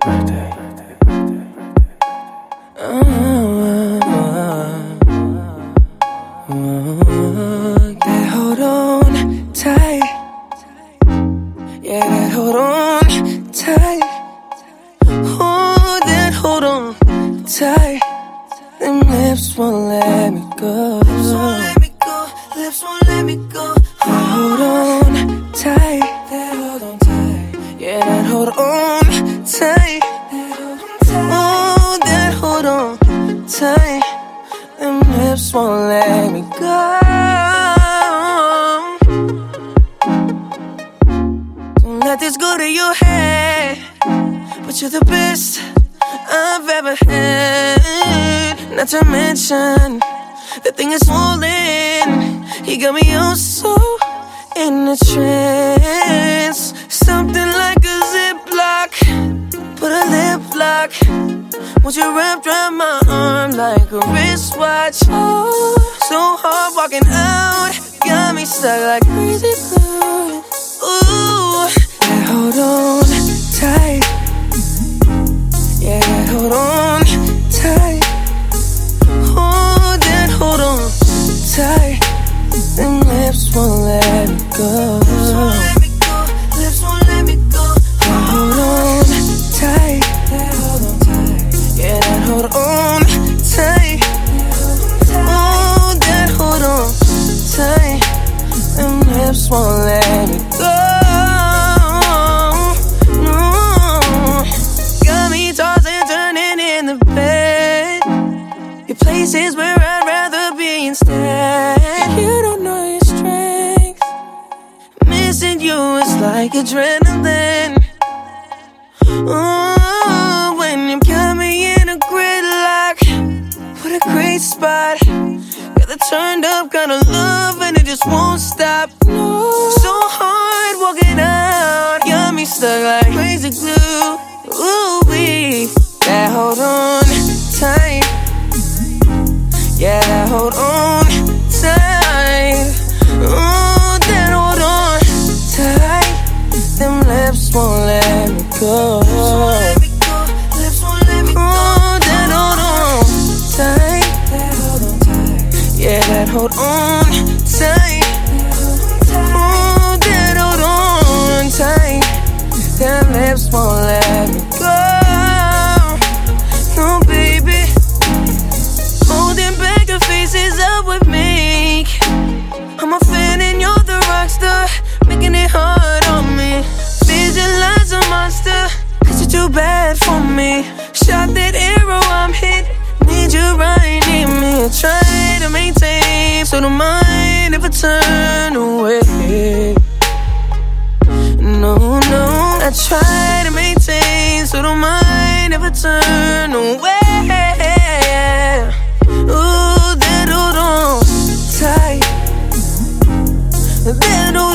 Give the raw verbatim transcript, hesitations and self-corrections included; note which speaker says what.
Speaker 1: birthday.
Speaker 2: That hold on tight. Yeah, that hold on tight. Oh, that hold on tight. Them lips won't let me go. Lips won't let me go. Lips won't let me go. That hold on tight. That hold on tight. Yeah, that hold on tight. Oh, that hold on tight. Them lips won't let me go. Don't let this go to your head, but you're the best I've ever had. Not to mention, the thing is swollen. You got me oh so in a trance. Something like a ziplock, put a lip lock. Won't you wrap around my arm like a wristwatch? Oh, so hard walking out, got me stuck like crazy glue. Ooh, that hold on tight. Yeah, that hold on tight. Oh, that hold on tight. Them lips won't let me go. Lips won't let me go. Lips won't let me go. That hold on tight. That hold on tight. Yeah, that hold on tight. Oh, that hold on tight. Them lips won't let me go. No, got me tossing, turning in the bed. Your places where I'd rather be instead. You don't know your strength. Missing you is like adrenaline. Oh, when you got me in a gridlock, what a great spot. Got the turned up kind of love and it just won't stop. No, so hard walking out, got me stuck like crazy glue. Ooh wee, that hold on tight. Yeah, that hold on tight. Oh, that hold on tight. Them lips won't let me go. Lips won't let me go. Oh, that hold on tight. That hold on tight. Yeah, that hold on tight. Oh, that hold on tight. Them lips won't let me go. No, baby. Holding back the faces up with me. I'm a fan and you're the rockstar, making it hard on me. Visualize a monster, cause you're too bad for me. Shot that arrow, I'm hit. Need you right near me. I try to maintain, so don't mind if I turn away. No, no, I try to maintain, so don't mind if I turn away. Ooh, that hold on tight. That hold